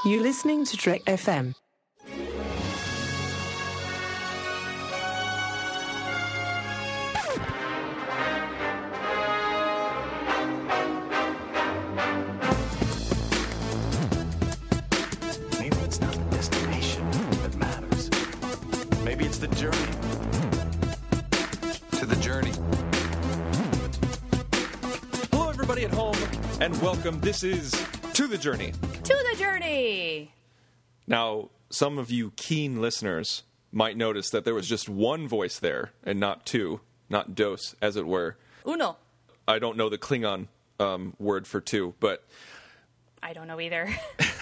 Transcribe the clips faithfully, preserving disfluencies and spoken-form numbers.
You're listening to Trek F M. Maybe it's not the destination that matters. Maybe it's the journey. To the journey. Hello, everybody at home, and welcome. This is To the Journey. To the journey! Now, some of you keen listeners might notice that there was just one voice there, and not two, not dos, as it were. Uno. I don't know the Klingon um, word for two, but I don't know either.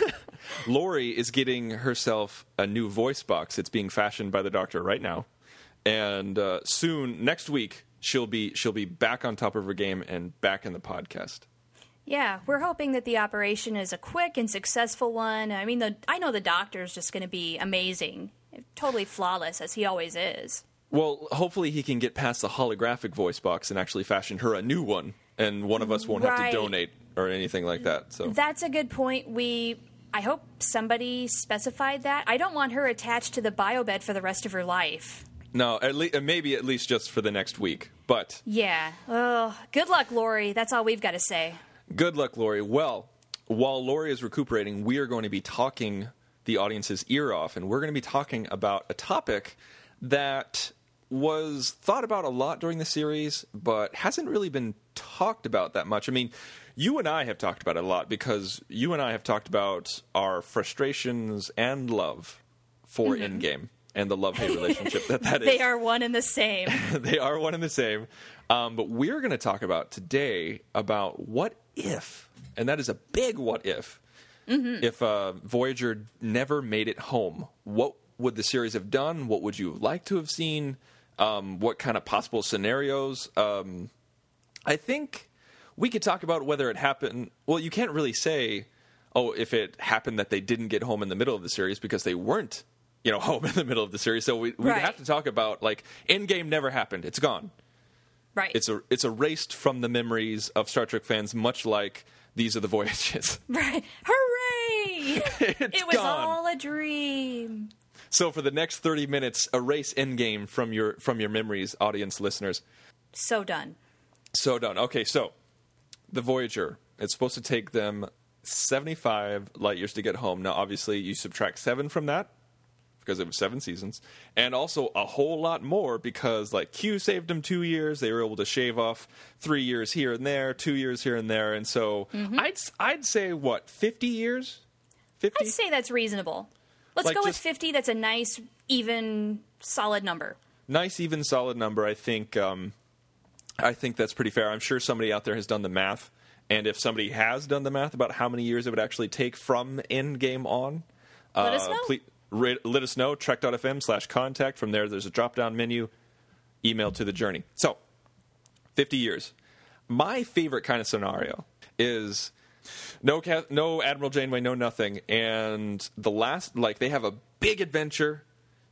Lori is getting herself a new voice box. It's being fashioned by the doctor right now, and uh, soon, next week, she'll be she'll be back on top of her game and back in the podcast. Yeah, we're hoping that the operation is a quick and successful one. I mean, the I know the doctor's just going to be amazing. Totally flawless, as he always is. Well, hopefully he can get past the holographic voice box and actually fashion her a new one, and one of us won't have Right. to donate or anything like that. So That's a good point. We, I hope somebody specified that. I don't want her attached to the biobed for the rest of her life. no, at least maybe at least just for the next week. But Yeah. Oh, good luck, Lori. That's all we've got to say. good luck, Lori. Well, while Lori is recuperating, we are going to be talking the audience's ear off, and we're going to be talking about a topic that was thought about a lot during the series, but hasn't really been talked about that much. I mean, you and I have talked about it a lot because you and I have talked about our frustrations and love for Mm-hmm. Endgame and the love-hate relationship that that is. They are one and the same. They are one and the same. Um, but we're going to talk about today about what if, and that is a big what if, Mm-hmm. if uh, Voyager never made it home. What would the series have done? What would you like to have seen? Um, what kind of possible scenarios? Um, I think we could talk about whether it happened. Well, you can't really say, oh, if it happened that they didn't get home in the middle of the series because they weren't, you know, home in the middle of the series. So we, we'd Right. have to talk about, like, Endgame never happened. It's gone. Right. It's a, it's erased from the memories of Star Trek fans, much like These Are the Voyages. Right. Hooray! It's it was gone. all a dream. So for the next thirty minutes, erase Endgame from your from your memories, audience listeners. So done. So done. Okay, so the Voyager, it's supposed to take them seventy-five light years to get home. Now, obviously, you subtract seven from that because it was seven seasons, and also a whole lot more because, like, Q saved them two years. They were able to shave off three years here and there, two years here and there, and so Mm-hmm. I'd I'd say what fifty years, fifty. I'd say that's reasonable. Let's Like go with just- fifty. That's a nice, even, solid number. Nice, even, solid number. I think. Um, I think that's pretty fair. I'm sure somebody out there has done the math, and if somebody has done the math about how many years it would actually take from Endgame on, Let uh, us know. Please, ra- let us know. Trek.fm slash contact. From there, there's a drop-down menu. Email to the journey. So, fifty years. My favorite kind of scenario is no, ca- no Admiral Janeway, no nothing, and the last, like, they have a big adventure,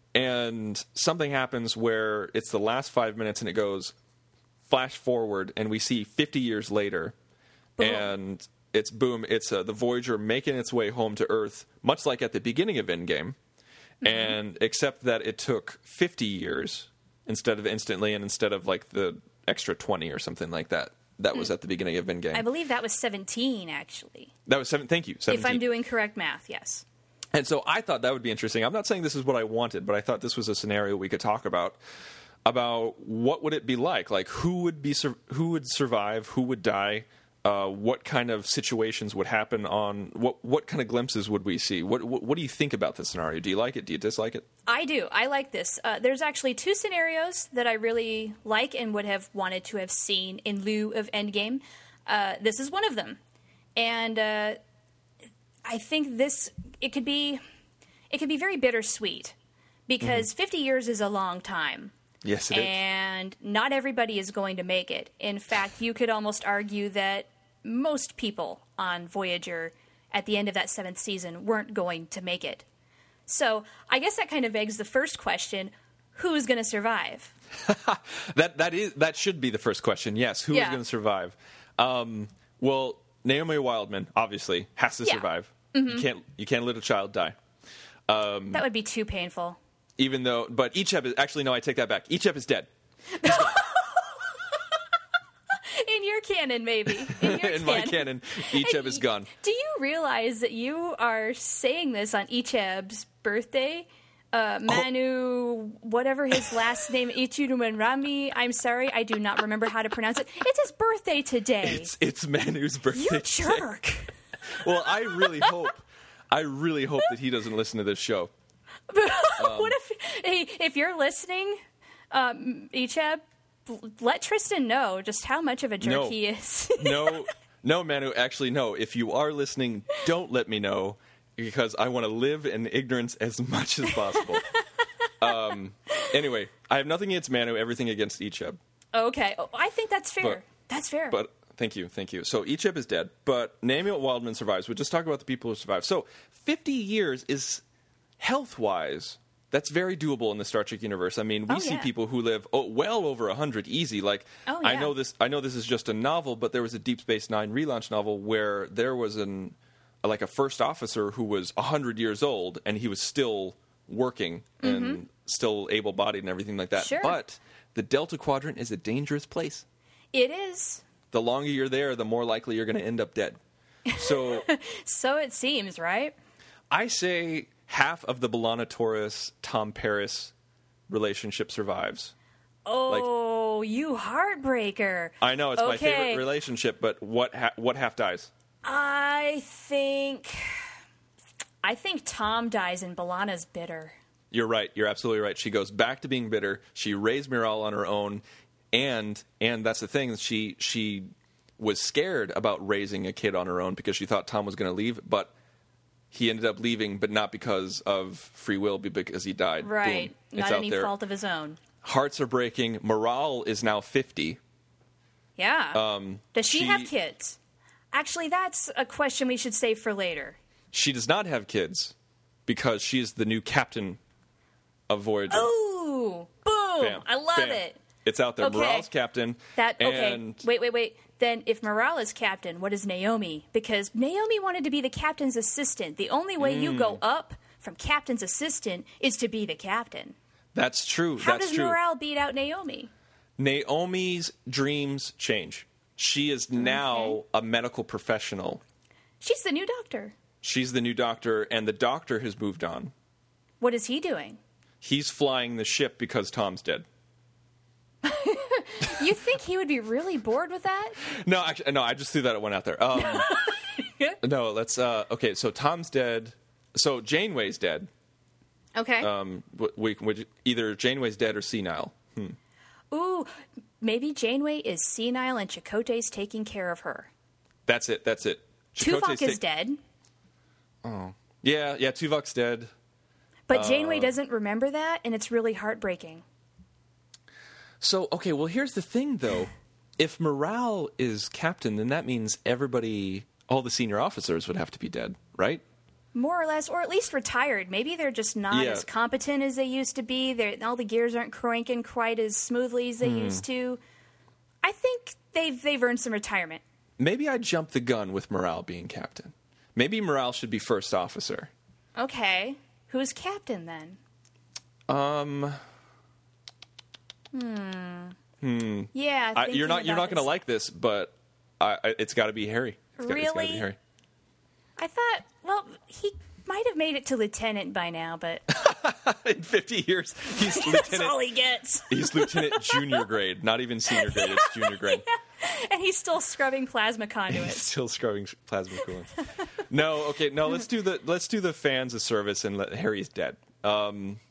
and something happens where it's the last five minutes, and it goes flash forward, and we see fifty years later, Boom. and it's boom, it's uh, the Voyager making its way home to Earth, much like at the beginning of Endgame, Mm-hmm. and except that it took fifty years instead of instantly, and instead of, like, the extra twenty or something like that. That was at the beginning of Endgame. Hmm. I believe that was seventeen, actually. That was seven. Thank you. seventeen. If I'm doing correct math, yes. And so I thought that would be interesting. I'm not saying this is what I wanted, but I thought this was a scenario we could talk about. About what would it be like? Like, who would be sur- who would survive? Who would die? Uh, what kind of situations would happen on what what kind of glimpses would we see? What, what what do you think about this scenario? Do you like it? Do you dislike it? I do. I like this. Uh, there's actually two scenarios that I really like and would have wanted to have seen in lieu of Endgame. Uh, this is one of them. And uh, I think this, it could be, it could be very bittersweet because fifty years is a long time. Yes, it is. And not everybody is going to make it. In fact, you could almost argue that most people on Voyager at the end of that seventh season weren't going to make it. So I guess that kind of begs the first question, who's going to survive? That that is that should be the first question. Yes, who is Yeah. going to survive? Um, well, Naomi Wildman obviously has to Yeah. survive. Mm-hmm. You can't you can't let a child die. Um, That would be too painful. even though, but Icheb is actually no. I take that back. Icheb is dead. In your canon, maybe. In, your In my canon, Icheb And is gone. Do you realize that you are saying this on Icheb's birthday? Uh, Manu, whatever his last name, Ichirumanrami. I'm sorry, I do not remember how to pronounce it. It's his birthday today. It's it's Manu's birthday. you today. jerk. Well, I really hope, I really hope that he doesn't listen to this show. What if, hey, if you're listening, um, Icheb, let Tristan know just how much of a jerk No. he is. No, no, Manu. Actually, no. If you are listening, don't let me know because I want to live in ignorance as much as possible. um, anyway, I have nothing against Manu. Everything against Icheb. Okay, oh, I think that's fair. But- that's fair. But thank you, thank you. So Icheb is dead, but Naomi Wildman survives. We'll just talk about the people who survive. So fifty years is health-wise. That's very doable in the Star Trek universe. I mean, we Oh, see yeah. people who live oh, well over one hundred easy. Like, Oh, I yeah. know this. I know this is just a novel, but there was a Deep Space Nine relaunch novel where there was an like a first officer who was one hundred years old and he was still working and still able-bodied and everything like that. Mm-hmm. Sure. But the Delta Quadrant is a dangerous place. It is. The longer you're there, the more likely you're going to end up dead. So So it seems, right? I say half of the B'Elanna Torres Tom Paris relationship survives. Oh, you heartbreaker. I know it's my Okay. favorite relationship, but what ha- what half dies? I think I think Tom dies and B'Elanna's bitter. You're right. You're absolutely right. She goes back to being bitter. She raised Miral on her own, and and that's the thing. She she was scared about raising a kid on her own because she thought Tom was going to leave, but he ended up leaving, but not because of free will, but because he died. Right. Boom. Not It's out any there. fault of his own. Hearts are breaking. Miral is now fifty. Yeah. Um, Does she, she- have kids? Actually, that's a question we should save for later. She does not have kids because she is the new captain of Voyager. Ooh, boom! Bam. I love Bam. it. It's out there. Okay. Morale's captain. That okay? And Wait, wait, wait. Then, if Morale is captain, what is Naomi? Because Naomi wanted to be the captain's assistant. The only way you Mm. go up from captain's assistant is to be the captain. that's true. How that's does true. Morale beat out Naomi? Naomi's dreams change. She is now Okay. a medical professional. She's the new doctor. She's the new doctor, and the doctor has moved on. What is he doing? He's flying the ship because Tom's dead. You think he would be really bored with that? No, actually, no. I just threw that one out there. Um, no, let's. Uh, okay, so Tom's dead. So Janeway's dead. Okay. Um, we, we, either Janeway's dead or senile. Ooh, maybe Janeway is senile and Chakotay's taking care of her. That's it. That's it. Tuvok Chakotay's is ta- dead, Yeah, yeah. Tuvok's dead. but Uh, Janeway doesn't remember that, and it's really heartbreaking. So, okay, well, here's the thing, though. If Morale is captain, then that means everybody, all the senior officers would have to be dead, right? More or less, or at least retired. Maybe they're just not Yeah. as competent as they used to be. They're, all the gears aren't cranking quite as smoothly as they Hmm. used to. I think they've they've earned some retirement. Maybe I jumped the gun with Morale being captain. Maybe Morale should be first officer. Okay, who's captain then? Um, Hmm. Yeah, I, thinking you're not you're about not going to this. like this, but I, I, it's got to be Harry. It's gotta- it's gotta be Really? Harry. I thought, well, he might have made it to lieutenant by now, but In fifty years, he's that's lieutenant. all he gets. He's lieutenant junior grade, not even senior grade. It's junior grade. And he's still scrubbing plasma He's conduits. still scrubbing sh- plasma coolant. No, okay, no. Let's do the let's do the fans a service and let Harry's dead. Um,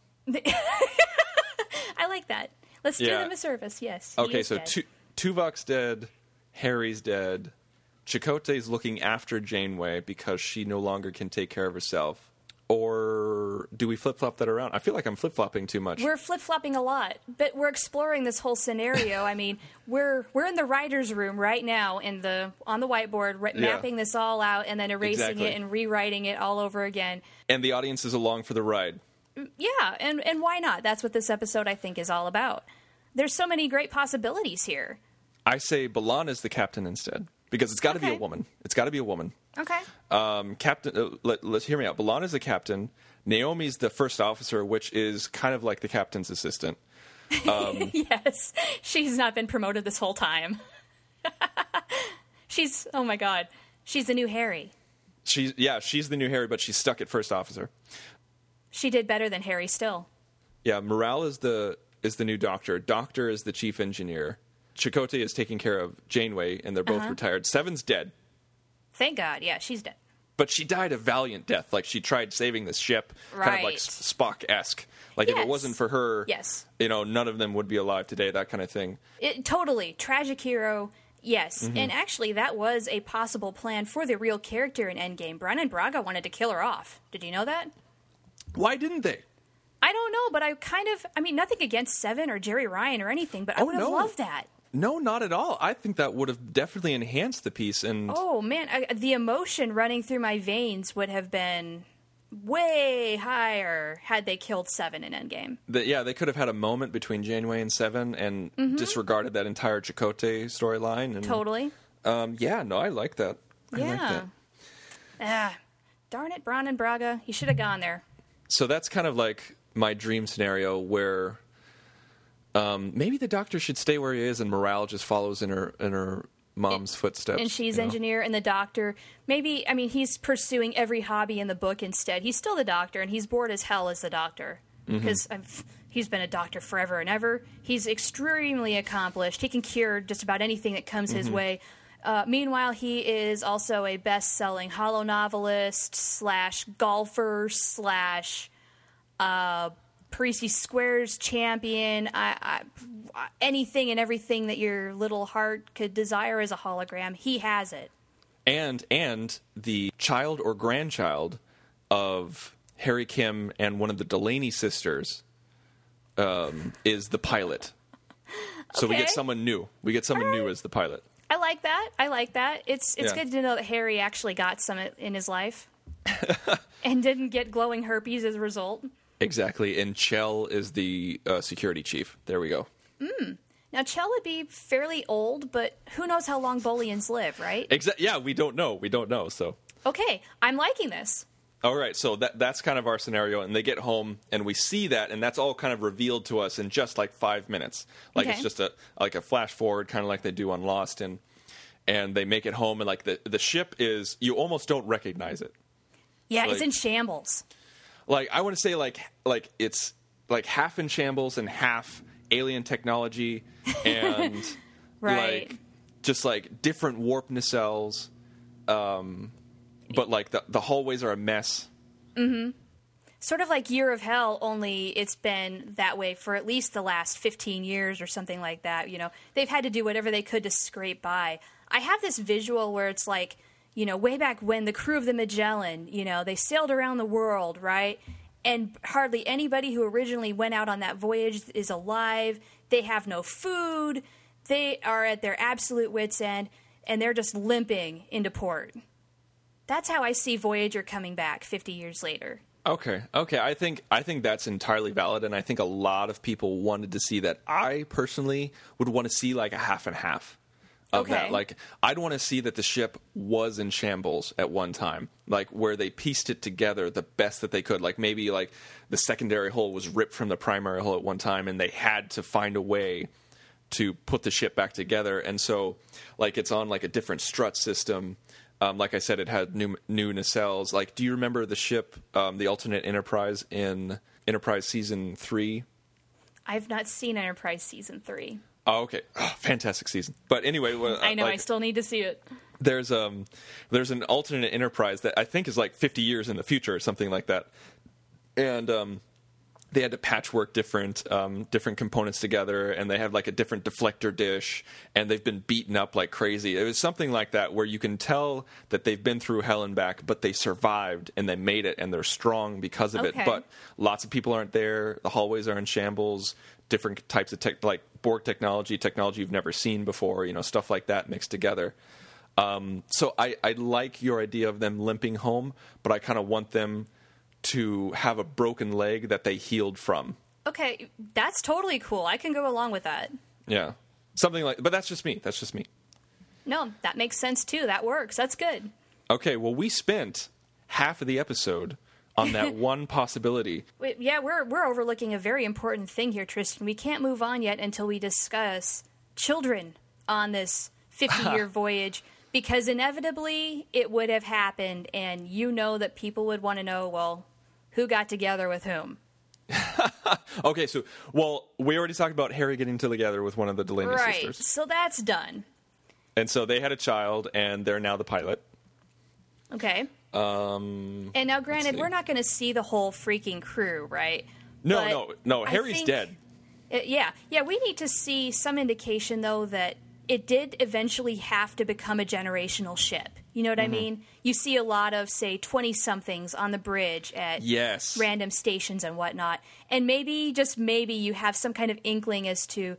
I like that. Let's do Yeah. them a service. Yes. he okay, is so dead. tu- Tuvok's dead, Harry's dead. Chakotay's looking after Janeway because she no longer can take care of herself. Or do we flip flop that around? I feel like I'm flip flopping too much. We're flip flopping a lot, but we're exploring this whole scenario. I mean, we're we're in the writers' room right now, in the on the whiteboard, ri- Yeah. mapping this all out, and then erasing Exactly. it and rewriting it all over again. And the audience is along for the ride. Yeah, and and why not? That's what this episode I think is all about. There's so many great possibilities here. I say B'Elanna is the captain instead because it's got to be Okay. a woman. It's got to be a woman. Okay. Um, Captain, uh, let, let's hear me out. B'Elanna's the captain. Naomi's the first officer, which is kind of like the captain's assistant. Um, Yes. She's not been promoted this whole time. She's, oh my God. She's the new Harry. she's yeah, she's the new Harry, but she's stuck at first officer. She did better than Harry still. Yeah, Morale is the is the new doctor. Doctor is the chief engineer. Chakotay is taking care of Janeway, and they're both Uh-huh. retired. Seven's dead, Thank God. Yeah, she's dead. but she died a valiant death. Like, she tried saving this ship, kind of like Right. S- Spock-esque. Like, if Yes. it wasn't for her, Yes. you know, none of them would be alive today, that kind of thing. It, totally. Tragic hero. Yes. Mm-hmm. And actually, that was a possible plan for the real character in Endgame. Brannon Braga wanted to kill her off. Did you know that? Why didn't they? I don't know, but I kind of, I mean, nothing against Seven or Jerry Ryan or anything, but I Oh, would have no. loved that. No, not at all. I think that would have definitely enhanced the piece. And Oh, man. I, the emotion running through my veins would have been way higher had they killed Seven in Endgame. the, yeah, they could have had a moment between Janeway and Seven and disregarded that entire Chakotay storyline. And, Totally. Um, yeah, no, I like that. I yeah. like that. Ah, darn it, Brannon Braga. You should have gone there. So that's kind of like my dream scenario where um, maybe the doctor should stay where he is and Morale just follows in her in her mom's footsteps. And she's you know? engineer and the doctor. Maybe, I mean, he's pursuing every hobby in the book instead. He's still the doctor, and he's bored as hell as the doctor. Because he's been a doctor forever and ever. He's extremely accomplished. He can cure just about anything that comes his way. Uh, meanwhile, he is also a best-selling holo novelist slash golfer slash uh, Parisi Squares champion. I, I, anything and everything that your little heart could desire as a hologram, he has it. and and the child or grandchild of Harry Kim and one of the Delaney sisters um, is the pilot. So we Okay. get someone new. We get someone new as the pilot. I like that. I like that. It's it's Yeah. good to know that Harry actually got some in his life and didn't get glowing herpes as a result. Exactly. And Chell is the uh, security chief. There we go. Now, Chell would be fairly old, but who knows how long Bolians live, right? Exa- yeah, we don't know. We don't know. So, Okay, I'm liking this. all right. So that that's kind of our scenario. And they get home, and we see that, and that's all kind of revealed to us in just like five minutes. Like Okay. it's just a like a flash forward, kind of like they do on Lost, and and they make it home, and like the the ship is, you almost don't recognize it. Yeah, it's Like- in shambles. Like, I want to say like like it's like half in shambles and half alien technology, and Right. like just like different warp nacelles, um, but like the the hallways are a mess. Sort of like Year of Hell, only it's been that way for at least the last fifteen years or something like that. You know, they've had to do whatever they could to scrape by. I have this visual where it's like, you know, way back when the crew of the Magellan, you know, they sailed around the world, right? And hardly anybody who originally went out on that voyage is alive. They have no food. They are at their absolute wits' end, and they're just limping into port. That's how I see Voyager coming back fifty years later. Okay, okay. I think I think that's entirely valid, and I think a lot of people wanted to see that. I personally would want to see like a half and half of Okay. that. Like, I'd want to see that the ship was in shambles at one time, like where they pieced it together the best that they could. Like maybe like the secondary hull was ripped from the primary hull at one time, and they had to find a way to put the ship back together. And so, like, it's on like a different strut system. Um, like I said, it had new new nacelles. Like, do you remember the ship, um, the alternate Enterprise in Enterprise season three? I've not seen Enterprise season three. Oh, okay, oh, fantastic season. But anyway, well, I know, like, I still need to see it. there's um there's an alternate Enterprise that I think is like fifty years in the future or something like that, and um. They had to patchwork different um, different components together, and they have like a different deflector dish, and they've been beaten up like crazy. It was something like that where you can tell that they've been through hell and back, but they survived and they made it, and they're strong because of Okay. it. But lots of people aren't there. The hallways are in shambles. Different types of tech, like Borg technology, technology you've never seen before. You know, stuff like that mixed together. Um, so I, I like your idea of them limping home, but I kind of want them to have a broken leg that they healed from. Okay, that's totally cool. I can go along with that. Yeah. Something like, but that's just me. That's just me. No, that makes sense too. That works. That's good. Okay, well, we spent half of the episode on that one possibility. Wait, yeah, we're we're overlooking a very important thing here, Tristan. We can't move on yet until we discuss children on this fifty-year voyage, because inevitably it would have happened, and you know that people would want to know, well, who got together with whom? Okay, so, well, we already talked about Harry getting together with one of the Delaney Right, sisters. so that's done. And so they had a child, and they're now the pilot. Okay. Um, And now, granted, see. we're not going to see the whole freaking crew, right? no, But no, no, I Harry's think- dead. Uh, yeah, yeah. We need to see some indication, though, that it did eventually have to become a generational ship. You know what Mm-hmm. I mean? You see a lot of, say, twenty-somethings on the bridge at Yes. random stations and whatnot, and maybe, just maybe, you have some kind of inkling as to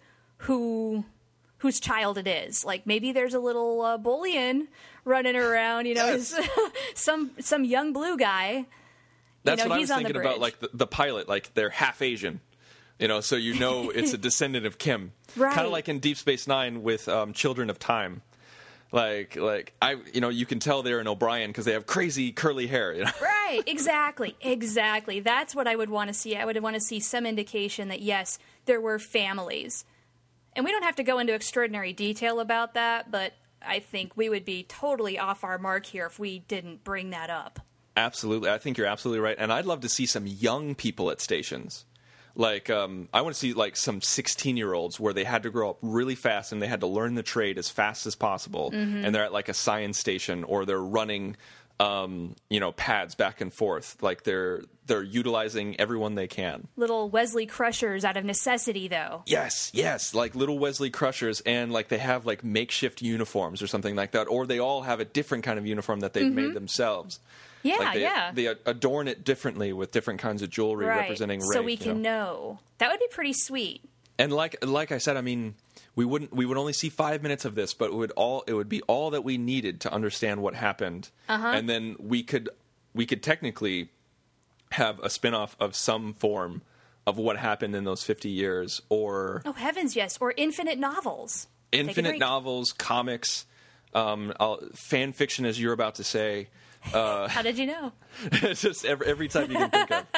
who whose child it is. Like maybe there's a little uh, bullion running around. You know, Yes. some some young blue guy. That's you know, what I he's was on the thinking about, bridge. like the, the pilot, like they're half Asian, you know, so you know it's a descendant of Kim, Right. kind of like in Deep Space Nine with um, Children of Time, like like I, you know, you can tell they're an O'Brien because they have crazy curly hair, you know? Right, exactly, exactly. That's what I would want to see. I would want to see some indication that, yes, there were families. And we don't have to go into extraordinary detail about that, but I think we would be totally off our mark here if we didn't bring that up. Absolutely, I think you're absolutely right, and I'd love to see some young people at stations. Like, um, I want to see like some sixteen-year-olds where they had to grow up really fast and they had to learn the trade as fast as possible, Mm-hmm. and they're at like a science station or they're running, um, you know, pads back and forth. Like they're they're utilizing everyone they can. Little Wesley Crushers out of necessity, though. Yes, yes, like little Wesley Crushers, and like they have like makeshift uniforms or something like that, or they all have a different kind of uniform that they've made themselves. Mm-hmm. Yeah, Like they, yeah. they adorn it differently with different kinds of jewelry Right, representing so Ray, we you can know? know. That would be pretty sweet. And like like I said, I mean, we wouldn't we would only see five minutes of this, but it would all it would be all that we needed to understand what happened, Uh-huh. and then we could we could technically have a spinoff of some form of what happened in those fifty years, or Oh, heavens, yes. Or infinite novels. Take a infinite drink. novels, comics, um, I'll, fan fiction, as you're about to say. How did you know? It's just every, every time you can think of.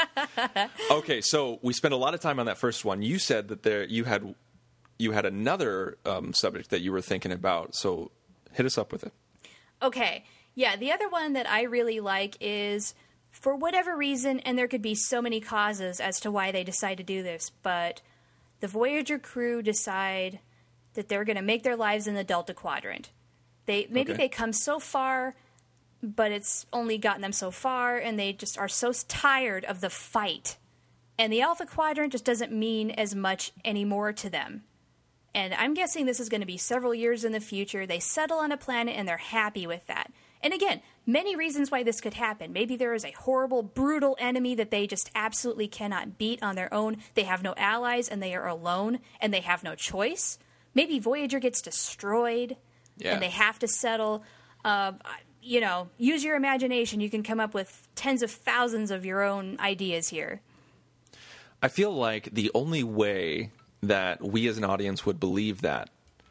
Okay, so we spent a lot of time on that first one. You said that there you had you had another um, subject that you were thinking about. So hit us up with it. Okay. Yeah, the other one that I really like is, for whatever reason, and there could be so many causes as to why they decide to do this, but the Voyager crew decide that they're going to make their lives in the Delta Quadrant. They maybe Okay. they come so far, but it's only gotten them so far, and they just are so tired of the fight. And the Alpha Quadrant just doesn't mean as much anymore to them. And I'm guessing this is going to be several years in the future. They settle on a planet and they're happy with that. And again, many reasons why this could happen. Maybe there is a horrible, brutal enemy that they just absolutely cannot beat on their own. They have no allies and they are alone and they have no choice. Maybe Voyager gets destroyed Yeah. and they have to settle. Uh, you know, use your imagination. You can come up with tens of thousands of your own ideas here. I feel like the only way that we as an audience would believe that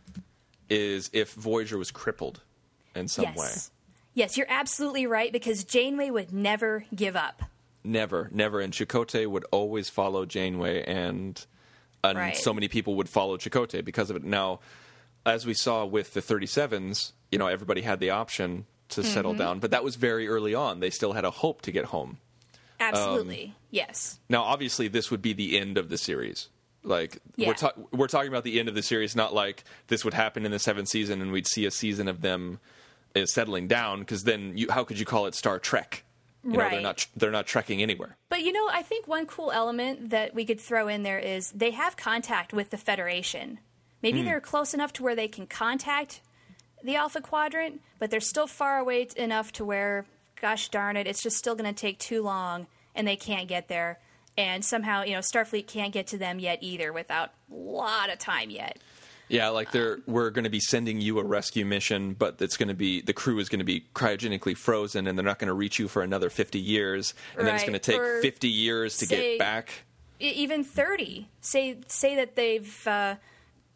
is if Voyager was crippled in some yes. way. Yes, you're absolutely right, because Janeway would never give up. Never, never. And Chakotay would always follow Janeway, and and Right. so many people would follow Chakotay because of it. Now, as we saw with the thirty-sevens, you know, everybody had the option to Mm-hmm. settle down, but that was very early on. They still had a hope to get home. Absolutely. Um, yes. Now, obviously, this would be the end of the series. Like Yeah. we're ta- we're talking about the end of the series, not like this would happen in the seventh season and we'd see a season of them uh, settling down. Because then, you, how could you call it Star Trek? You know, they're Right. not they're not trekking anywhere. But, you know, I think one cool element that we could throw in there is they have contact with the Federation. Hmm. Maybe they're close enough to where they can contact the Alpha Quadrant, but they're still far away t- enough to where, gosh darn it, it's just still going to take too long and they can't get there. And somehow, you know, Starfleet can't get to them yet either without a lot of time yet. Yeah, like they're we're going to be sending you a rescue mission, but it's going to be the crew is going to be cryogenically frozen, and they're not going to reach you for another fifty years, and then it's Right. going to take Or fifty years to say- get back. E- even thirty. Say say that they've uh,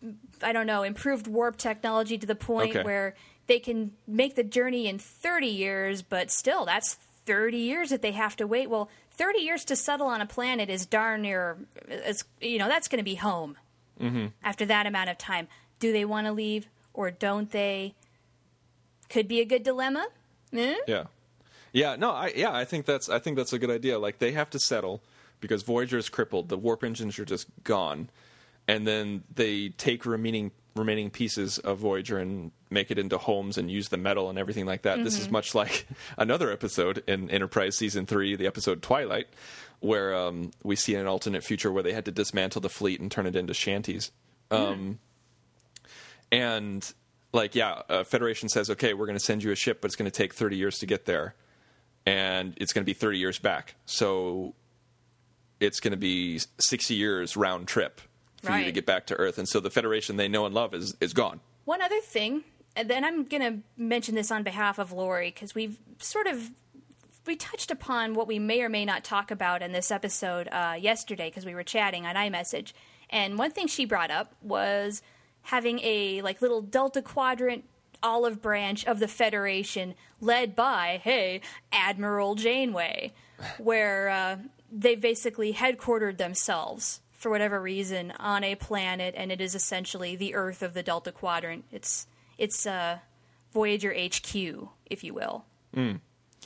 I don't know, improved warp technology to the point Okay. where they can make the journey in thirty years, but still, that's thirty years that they have to wait. Well, thirty years to settle on a planet is darn near, it's, you know, that's going to be home mm-hmm. after that amount of time. Do they want to leave or don't they? Could be a good dilemma. Eh? Yeah. Yeah, no, I yeah, I think that's I think that's a good idea. Like, they have to settle because Voyager is crippled. The warp engines are just gone. And then they take remaining remaining pieces of Voyager and make it into homes and use the metal and everything like that. Mm-hmm. This is much like another episode in Enterprise Season three, the episode Twilight, where um, we see an alternate future where they had to dismantle the fleet and turn it into shanties. Mm. Um, and, like, yeah, uh, Federation says, okay, we're going to send you a ship, but it's going to take thirty years to get there. And it's going to be thirty years back. So it's going to be sixty years round trip for right. you to get back to Earth. And so the Federation they know and love is, is gone. One other thing, and then I'm going to mention this on behalf of Lori, because we've sort of, we touched upon what we may or may not talk about in this episode uh, yesterday, because we were chatting on iMessage. And one thing she brought up was having a like little Delta Quadrant olive branch of the Federation led by, hey, Admiral Janeway, where uh, they basically headquartered themselves for whatever reason on a planet, and it is essentially the Earth of the Delta Quadrant. It's it's uh, Voyager H Q, if you will. Mm.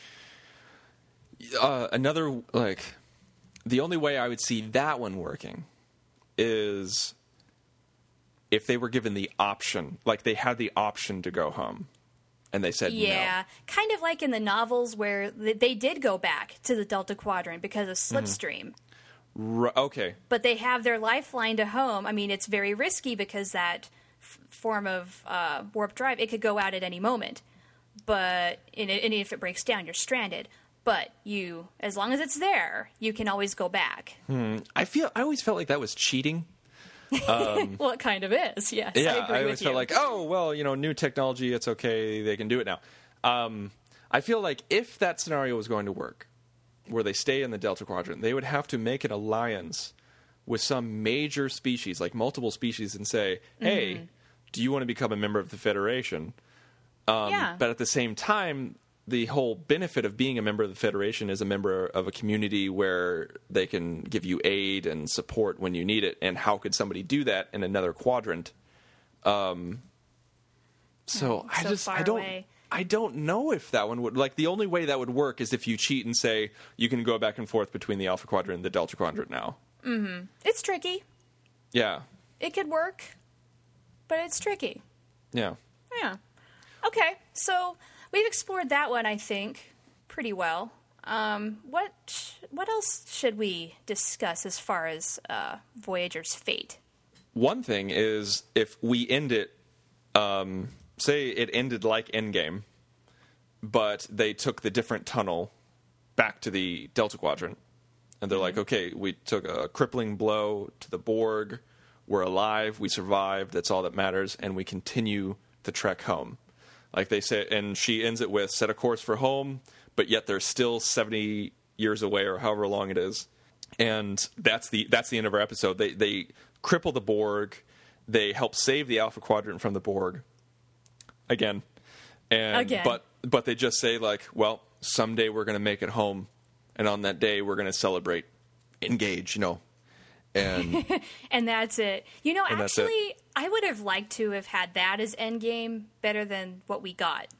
Uh, another, like, the only way I would see that one working is if they were given the option, like they had the option to go home, and they said yeah, no. Kind of like in the novels where they did go back to the Delta Quadrant because of Slipstream. Mm-hmm. R- okay. But they have their lifeline to home. I mean, it's very risky because that f- form of uh, warp drive, it could go out at any moment. But and if it breaks down, you're stranded. But you, as long as it's there, you can always go back. Hmm. I feel I always felt like that was cheating. Um, well, it kind of is, yes. Yeah, I, agree I always with felt you. like, oh, well, you know, new technology, it's okay, they can do it now. Um, I feel like if that scenario was going to work, where they stay in the Delta Quadrant, they would have to make an alliance with some major species, like multiple species, and say, hey, mm-hmm. do you want to become a member of the Federation? Um, yeah. But at the same time, the whole benefit of being a member of the Federation is a member of a community where they can give you aid and support when you need it. And how could somebody do that in another quadrant? Um, so oh, I so just far I don't away. I don't know if that one would, like, the only way that would work is if you cheat and say you can go back and forth between the Alpha Quadrant and the Delta Quadrant now. Mm-hmm. It's tricky. Yeah. It could work, but it's tricky. Yeah. Yeah. Okay, so we've explored that one, I think, pretty well. Um, what what else should we discuss as far as uh, Voyager's fate? One thing is, if we end it, um, say it ended like Endgame, but they took the different tunnel back to the Delta Quadrant, and they're mm-hmm. like, okay, we took a crippling blow to the Borg, we're alive, we survived, that's all that matters, and we continue the trek home. Like they say, and she ends it with, set a course for home, but yet they're still seventy years away or however long it is. And that's the that's the end of our episode. They they cripple the Borg. They help save the Alpha Quadrant from the Borg. Again. And Again. but but they just say, like, well, someday we're gonna make it home, and on that day we're gonna celebrate. Engage, you know. And and that's it. You know, And actually, I would have liked to have had that as Endgame better than what we got.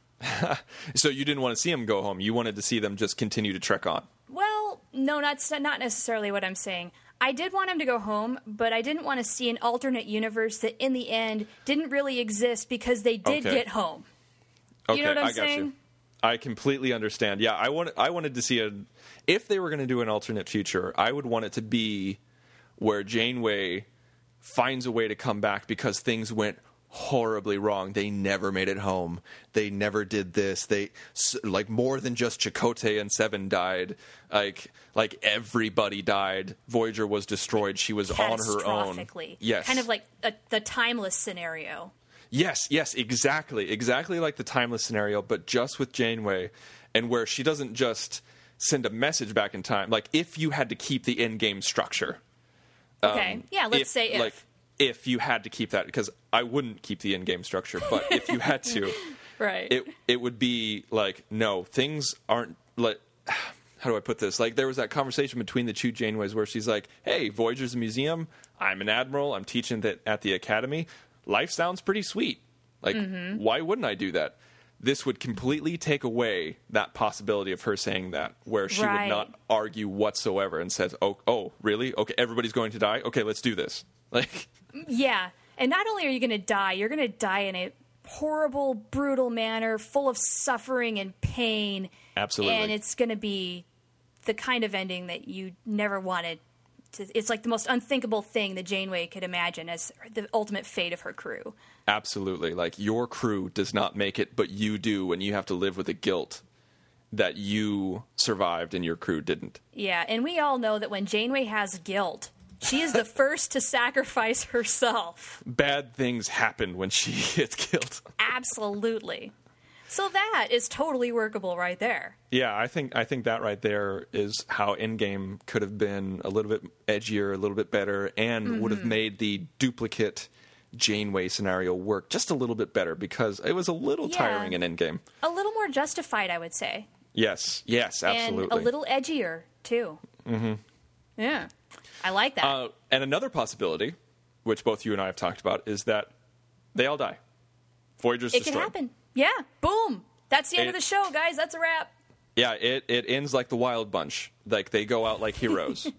So you didn't want to see them go home. You wanted to see them just continue to trek on. Well, no, not not necessarily what I'm saying. I did want him to go home, but I didn't want to see an alternate universe that in the end didn't really exist because they did Okay. get home. Okay, You know what I'm I got saying? you. I completely understand. Yeah, I wanted I wanted to see a if they were going to do an alternate future, I would want it to be where Janeway finds a way to come back because things went horribly wrong. They never made it home. They never did this. They like more than just Chakotay and Seven died. Like like everybody died. Voyager was destroyed. She was on her own. Catastrophically. Yes. Kind of like a, the timeless scenario. Yes, yes, exactly. Exactly like the timeless scenario, but just with Janeway, and where she doesn't just send a message back in time. Like, if you had to keep the in-game structure. Okay. Um, yeah, let's if, say if. Like, if you had to keep that, because I wouldn't keep the in-game structure, but if you had to, Right. it it would be like, no, things aren't like. How do I put this? Like, there was that conversation between the two Janeways where she's like, hey, Voyager's a museum. I'm an admiral. I'm teaching that at the academy. Life sounds pretty sweet. Like, mm-hmm. why wouldn't I do that? This would completely take away that possibility of her saying that, where she right. would not argue whatsoever and says, oh, oh, really? Okay, everybody's going to die? Okay, let's do this. Like, yeah. And not only are you going to die, you're going to die in a horrible, brutal manner, full of suffering and pain. Absolutely. And it's going to be the kind of ending that you never wanted to. It's like the most unthinkable thing that Janeway could imagine as the ultimate fate of her crew. Absolutely. Like, your crew does not make it, but you do, and you have to live with the guilt that you survived and your crew didn't. Yeah, and we all know that when Janeway has guilt, she is the first to sacrifice herself. Bad things happen when she gets killed. Absolutely. So that is totally workable right there. Yeah, I think I think that right there is how Endgame could have been a little bit edgier, a little bit better, and mm-hmm. would have made the duplicate Janeway scenario work just a little bit better, because it was a little yeah. tiring in Endgame. A little more justified, I would say. Yes, yes, absolutely. And a little edgier, too. Mm-hmm. Yeah. I like that. Uh, and another possibility, which both you and I have talked about, is that they all die. Voyager's it destroyed. It can happen. Yeah. Boom. That's the end it, of the show, guys. That's a wrap. Yeah, it, it ends like the Wild Bunch. Like, they go out like heroes.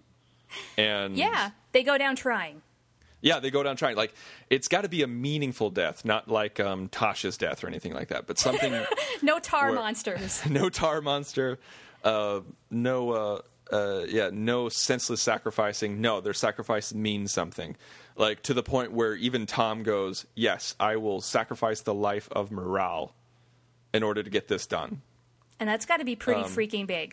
and Yeah, they go down trying. Yeah, they go down trying. Like, it's got to be a meaningful death, not like um, Tasha's death or anything like that, but something... no tar where, monsters. No tar monster. Uh, no, uh, uh, yeah, no senseless sacrificing. No, their sacrifice means something. Like, to the point where even Tom goes, yes, I will sacrifice the life of morale in order to get this done. And that's got to be pretty Um, freaking big.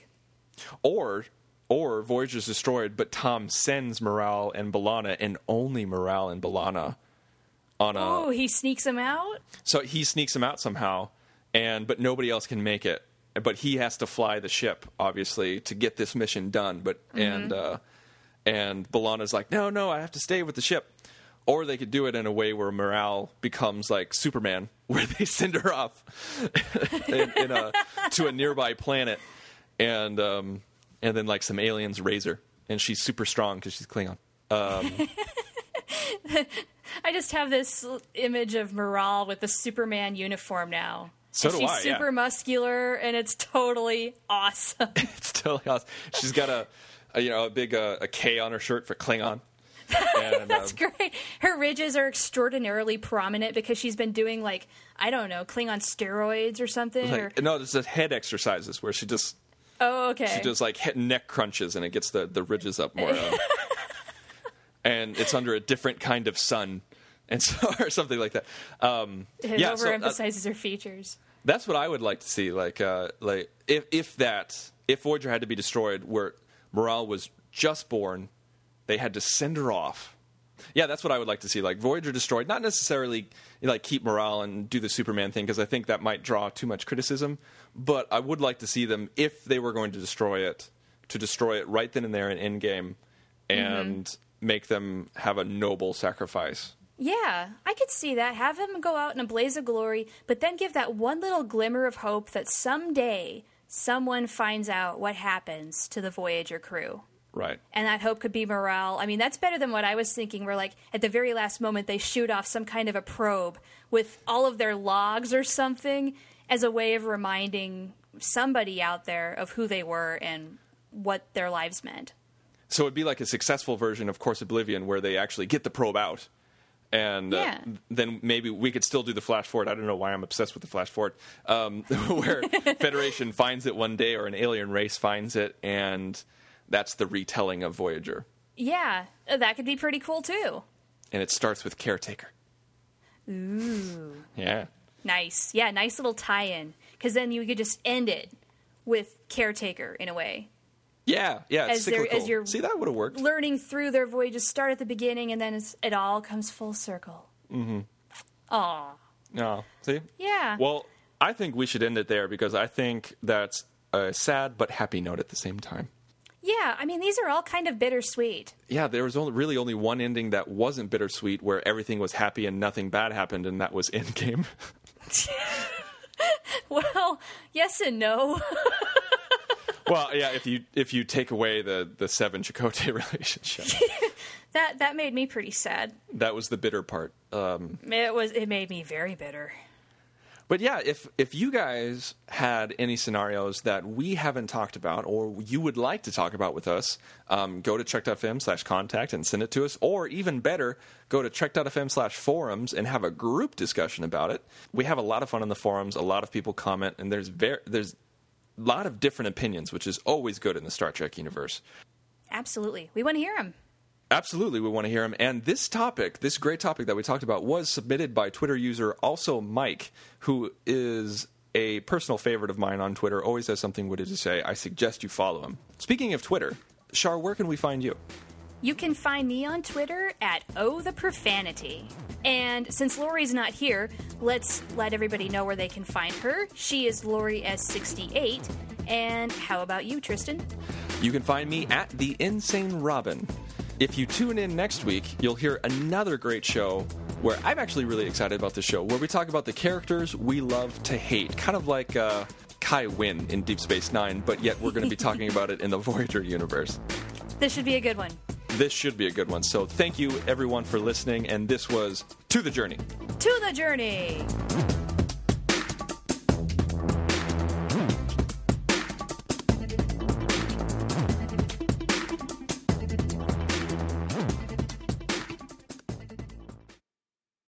Or... Or Voyager's destroyed, but Tom sends Morale and B'Elanna, and only Morale and B'Elanna, on a. Oh, he sneaks them out? So he sneaks them out somehow, and but nobody else can make it. But he has to fly the ship, obviously, to get this mission done. But mm-hmm. and uh, and B'Elanna's like, no, no, I have to stay with the ship. Or they could do it in a way where Morale becomes like Superman, where they send her off in, in a, to a nearby planet, and. Um, And then, like, some aliens raise her, and she's super strong because she's Klingon. Um, I just have this image of Morale with the Superman uniform now. So and do she's I, super yeah. muscular, and it's totally awesome. It's totally awesome. She's got a, a you know, a big uh, a K on her shirt for Klingon. And, That's um, great. Her ridges are extraordinarily prominent because she's been doing, like, I don't know, Klingon steroids or something. like, or... No, it's just head exercises where she just... Oh, okay. She does, like, head, neck crunches, and it gets the, the ridges up more. Uh, and it's under a different kind of sun, and so or something like that. Um, it yeah, so, uh, overemphasizes her features. That's what I would like to see. Like, uh, like if if that if Voyager had to be destroyed, where Morale was just born, they had to send her off. Yeah, that's what I would like to see. Like, Voyager destroyed, not necessarily like keep Morale and do the Superman thing, because I think that might draw too much criticism. But I would like to see them, if they were going to destroy it, to destroy it right then and there in Endgame, and mm-hmm. make them have a noble sacrifice. Yeah, I could see that. Have him go out in a blaze of glory, but then give that one little glimmer of hope that someday someone finds out what happens to the Voyager crew. Right. And that hope could be Morale. I mean, that's better than what I was thinking, where, like, at the very last moment, they shoot off some kind of a probe with all of their logs or something as a way of reminding somebody out there of who they were and what their lives meant. So it'd be like a successful version of Course Oblivion, where they actually get the probe out. And yeah. uh, then maybe we could still do the flash forward. I don't know why I'm obsessed with the flash forward. Um, where Federation finds it one day, or an alien race finds it, and that's the retelling of Voyager. Yeah, that could be pretty cool, too. And it starts with Caretaker. Ooh. Yeah. Nice. Yeah, nice little tie-in. Because then you could just end it with Caretaker, in a way. Yeah, yeah, it's as cyclical. As you're See, that would have worked. Learning through their voyages, start at the beginning, and then it's, it all comes full circle. Mm-hmm. Aw. No, see? Yeah. Well, I think we should end it there, because I think that's a sad but happy note at the same time. Yeah, I mean, these are all kind of bittersweet. Yeah, there was only, really only one ending that wasn't bittersweet, where everything was happy and nothing bad happened, and that was Endgame. Well, yes and no. Well, yeah, if you if you take away the, the Seven Chakotay relationship. that that made me pretty sad. That was the bitter part. Um, It was. It made me very bitter. But yeah, if if you guys had any scenarios that we haven't talked about or you would like to talk about with us, um, go to trek.fm slash contact and send it to us. Or even better, go to trek.fm slash forums and have a group discussion about it. We have a lot of fun in the forums. A lot of people comment, and there's very, there's a lot of different opinions, which is always good in the Star Trek universe. Absolutely. We want to hear them. Absolutely, we want to hear him. And this topic, this great topic that we talked about, was submitted by Twitter user also Mike, who is a personal favorite of mine on Twitter, always has something witty to say. I suggest you follow him. Speaking of Twitter, Shar, where can we find you? You can find me on Twitter at Oh the Profanity. And since Lori's not here, let's let everybody know where they can find her. She is Lori S sixty-eight. And how about you, Tristan? You can find me at The Insane Robin. If you tune in next week, you'll hear another great show where I'm actually really excited about this show, where we talk about the characters we love to hate, kind of like uh, Kai Wynn in Deep Space Nine, but yet we're going to be talking about it in the Voyager universe. This should be a good one. This should be a good one. So thank you, everyone, for listening, and this was To the Journey. To the Journey!